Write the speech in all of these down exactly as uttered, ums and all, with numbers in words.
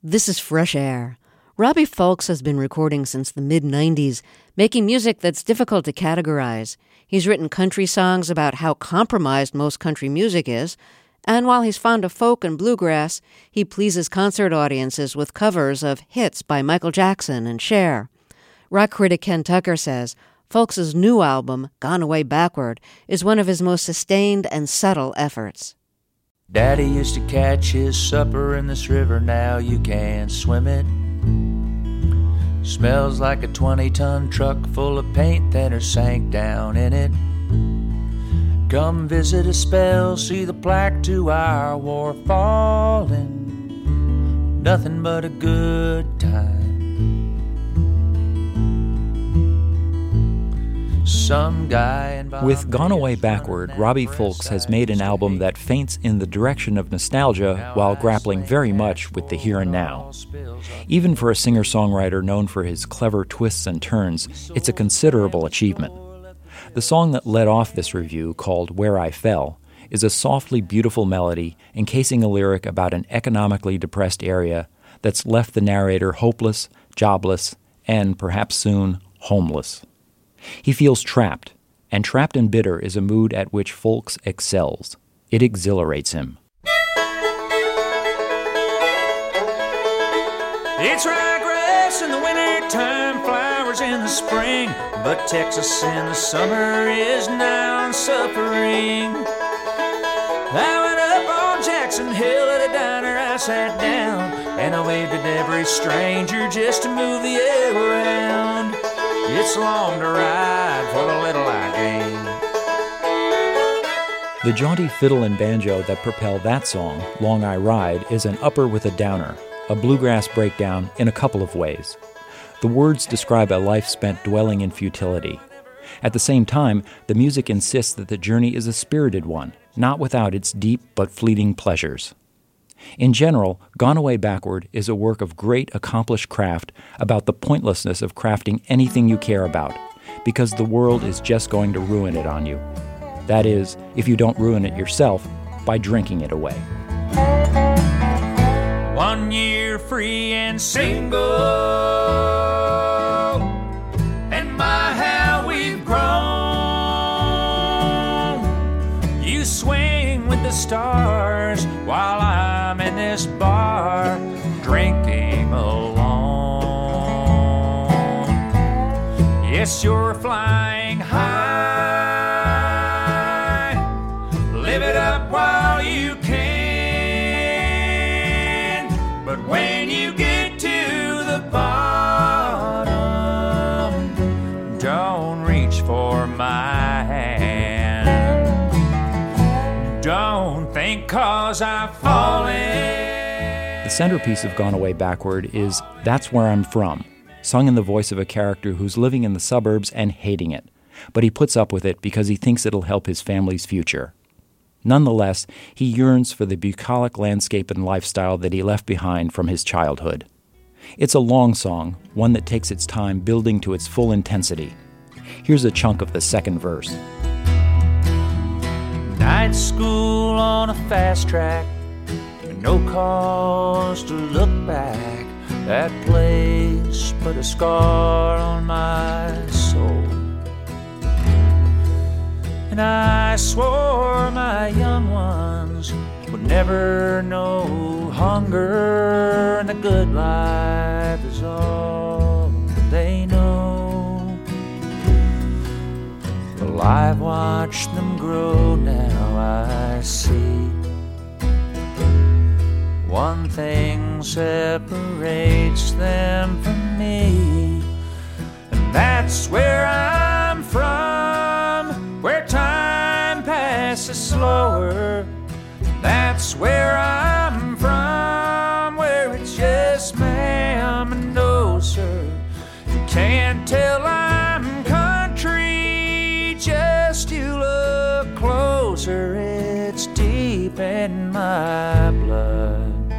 This is Fresh Air. Robbie Fulks has been recording since the mid nineties, making music that's difficult to categorize. He's written country songs about how compromised most country music is, and while he's fond of folk and bluegrass, he pleases concert audiences with covers of hits by Michael Jackson and Cher. Rock critic Ken Tucker says Fulks' new album, Gone Away Backward, is one of his most sustained and subtle efforts. Daddy used to catch his supper in this river, now you can't swim it. Smells like a twenty-ton truck full of paint thinner sank down in it. Come visit a spell, see the plaque to our war falling. Nothing but a good time. Some guy in With Gone Away Backward, Robbie Fulks has made an album that feints in the direction of nostalgia while grappling very much with the here and now. Even for a singer-songwriter known for his clever twists and turns, it's a considerable achievement. The song that led off this review, called Where I Fell, is a softly beautiful melody encasing a lyric about an economically depressed area that's left the narrator hopeless, jobless, and, perhaps soon, homeless. He feels trapped, and trapped and bitter is a mood at which Fulks excels. It exhilarates him. It's ryegrass in the winter time, flowers in the spring, but Texas in the summer is now suffering. I went up on Jackson Hill at a diner, I sat down, and I waved at every stranger just to move the air around. It's long to ride for the little I gain. The jaunty fiddle and banjo that propel that song, Long I Ride, is an upper with a downer, a bluegrass breakdown in a couple of ways. The words describe a life spent dwelling in futility. At the same time, the music insists that the journey is a spirited one, not without its deep but fleeting pleasures. In general, Gone Away Backward is a work of great accomplished craft about the pointlessness of crafting anything you care about, because the world is just going to ruin it on you. That is, if you don't ruin it yourself by drinking it away. One year free and single, and my how we've grown. You swing with the stars while I'm in this bar drinking alone. Yes, you're flying high, live it up while you can, but when you get to the bottom, don't reach for my hand. Don't think 'cause I've fallen. The centerpiece of Gone Away Backward is That's Where I'm From, sung in the voice of a character who's living in the suburbs and hating it, but he puts up with it because he thinks it'll help his family's future. Nonetheless, he yearns for the bucolic landscape and lifestyle that he left behind from his childhood. It's a long song, one that takes its time building to its full intensity. Here's a chunk of the second verse. Night school on a fast track, no cause to look back. That place put a scar on my soul, and I swore my young ones would never know hunger, and the good life is all they know. Well, I've watched them grow, now I see one thing separates them from me, and that's where I'm from, where time passes slower. That's where I'm from, where it's yes ma'am and no sir. You can't tell I'm country, just you look closer, it's deep in my blood.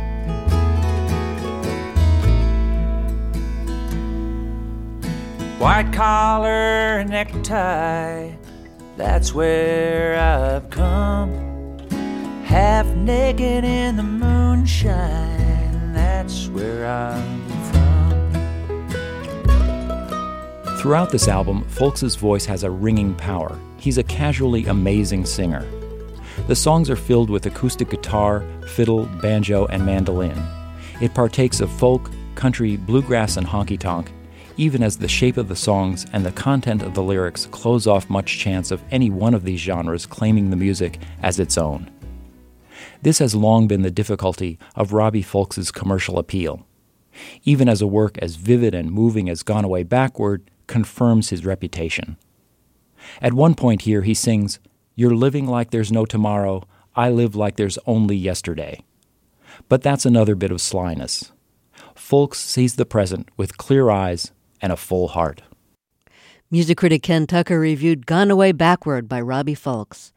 White collar, necktie, that's where I've come. Half naked in the moonshine, that's where where I'm from. Throughout this album, Folks's voice has a ringing power. He's a casually amazing singer. The songs are filled with acoustic guitar, fiddle, banjo, and mandolin. It partakes of folk, country, bluegrass, and honky-tonk, even as the shape of the songs and the content of the lyrics close off much chance of any one of these genres claiming the music as its own. This has long been the difficulty of Robbie Folks's commercial appeal. Even as a work as vivid and moving as Gone Away Backward confirms his reputation. At one point here he sings, "You're living like there's no tomorrow, I live like there's only yesterday." But that's another bit of slyness. Folks sees the present with clear eyes and a full heart. Music critic Ken Tucker reviewed Gone Away Backward by Robbie Folks.